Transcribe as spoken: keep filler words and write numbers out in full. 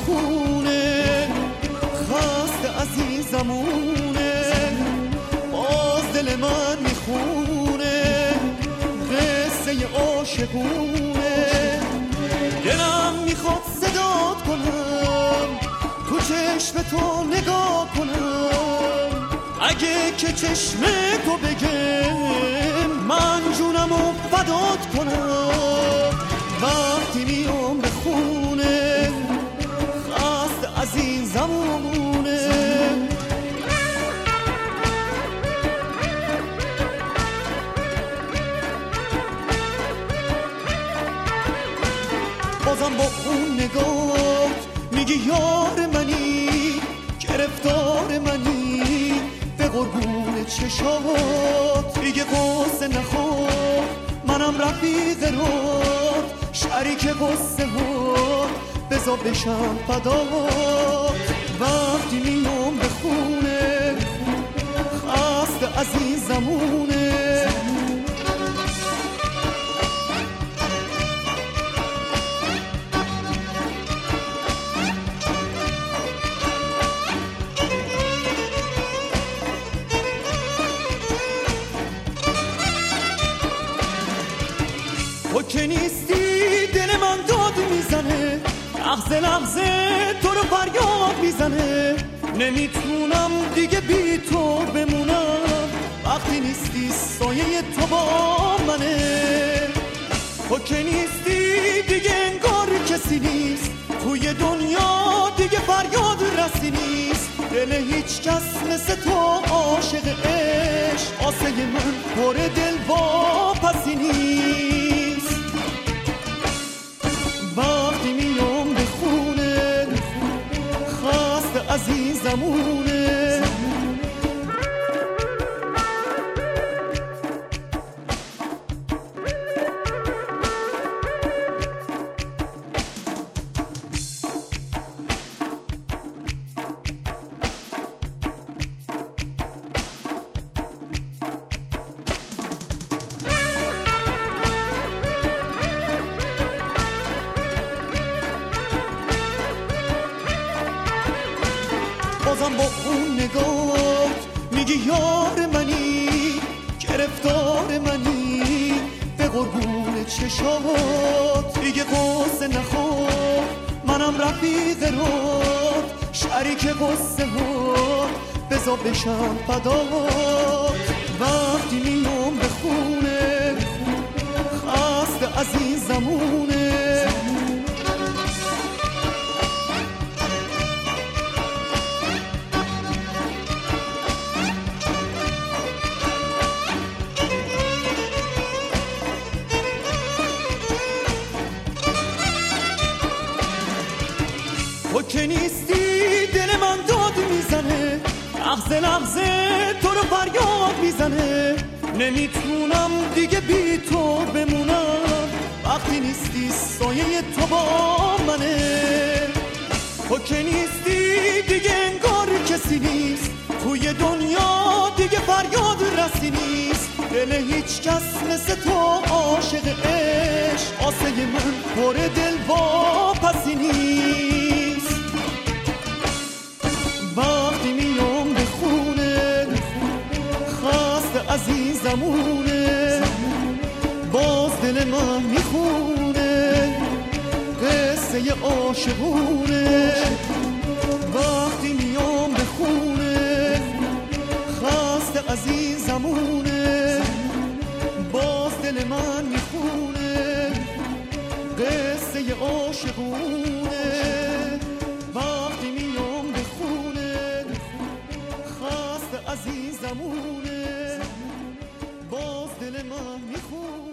خونه، خسته از این زمونه، باز دل من میخونه قصه عاشقونه. دلم میخواد صدات کنم، تو چشم تو نگاه کنم، اگه که چشم تو بگه من جونمو فدات کنم. وقتی میام به خونه خسته از این زمونه، بازم با اون نگاه میگی یار منی، گرفتار منی، به قربون چشات دیگه قصه نخور، منم رفیق رات، شریک قصه ها، بذار بشم فدات. وقتی میام به خونه خسته از این زمونه، تو که نیستی دل من داد میزنه، لحظه لحظه تو رو فریاد میزنه، نمیتونم دیگه بی تو بمونم، وقتی نیستی سایه تو با منه. تو که نیستی دیگه انگار کسی نیست، توی دنیا دیگه فریاد رسی نیست، دل هیچ کس مثل تو عاشق عشق، آسه من پر دل واپسی نیست. وقتی میام به خونه خسته از این زمونه، بازم با اون نگاه میگی یار منی، گرفتار منی، به قربون چشات دیگه قصه نخور، منم رفیق رات، شریک قصه ها، بذار بشم فدات. وقتی میام به خونه خسته از این زمونه، تو که نیستی دل من داد میزنه، لحظه لحظه تو رو فریاد میزنه، نمیتونم دیگه بی تو بمونم، وقتی نیستی سایه تو با منه. تو که نیستی دیگه انگار کسی نیست، توی دنیا دیگه فریاد رسی نیست، دل هیچ کس مثل تو عاشق عشق، آسه من پر دل واپسی نیست. وقتی میام به خونه خسته از این زمونه، باز دل من میخونه قصه عاشقونه. وقتی میام به خونه خسته از این زمونه، باز دل من میخونه قصه عاشقونه. وقتی میام به خونه خسته از این زمونه، باز دل من میخونه